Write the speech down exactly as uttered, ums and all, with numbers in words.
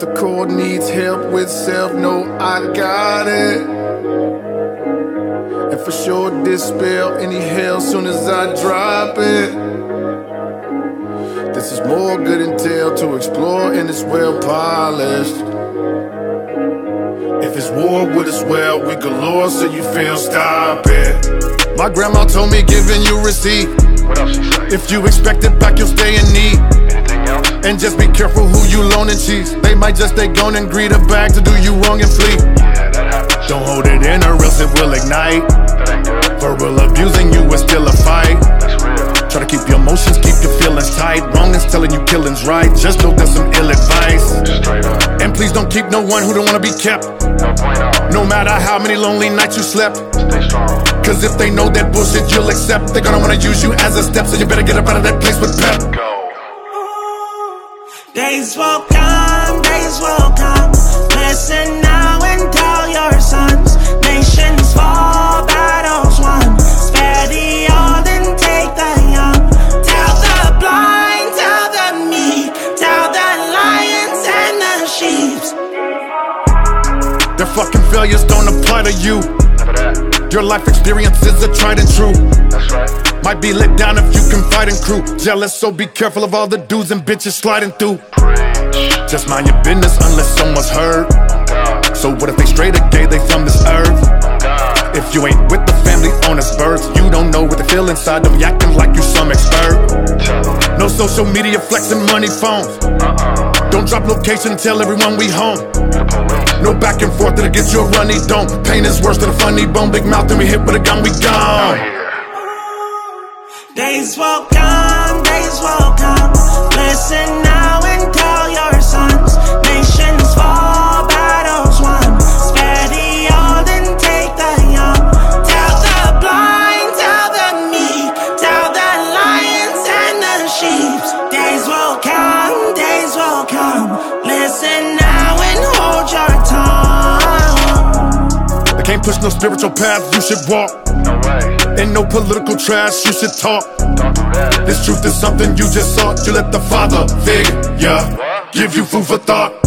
the core needs help with self, no, I got it. And for sure dispel any hell soon as I drop it. This is more good intel to explore and it's well polished. If it's war with us, well, we galore, so you feel, stop it. My grandma told me giving you receipt. What else she say? If you expect it back, you'll stay in need. Anything else? And just be careful who you loaning cheese. They might just stay gone and greet a bag to do you wrong and flee. Yeah, that happens. Don't hold it in or else it will ignite. That ain't good. For real, abusing you is still a fight. That's real. Try to keep your emotions, keep your feelings tight. Wrong is telling you killing's right. Just know that's some ill advice. Straight up. And please don't keep no one who don't wanna be kept. No bueno. No matter how many lonely nights you slept. Stay strong. Cause if they know that bullshit you'll accept, they're gonna wanna use you as a step. So you better get up out of that place with pep. Go. Days will come, days will come. Listen now and tell your sons. Nations fall, battles won. Spare the old and take the young. Tell the blind, tell the meek. Tell the lions and the sheep. Their fucking failures don't apply to you. Never that. Your life experience is a tried and true. That's right. Might be let down if you confide in crew. Jealous, so be careful of all the dudes and bitches sliding through. Preach. Just mind your business unless someone's hurt. On God. So what if they straight or gay, they from this earth? On God. If you ain't with the family on its birth, you don't know what they feel inside them, acting like you some expert. Tell them. No social media flexing money phones. Uh-uh. Don't drop location, tell everyone we home. The police. No back and forth, that'll get you a runny dome. Pain is worse than a funny bone. Big mouth and we hit with a gun, we Out gone. here. Days will come, days will come. Listen now and tell your sons. Nations fall, battles won. Spare the old and take the young. Tell the blind, tell the meek. Tell the lions and the sheep. Days will come, days will come. Listen now and hold your tongue. They can't push no spiritual path, you should walk. No way. And no political trash, you should talk. Don't do that. This truth is something you just sought. You let the Father figure, yeah, What? give you food for thought.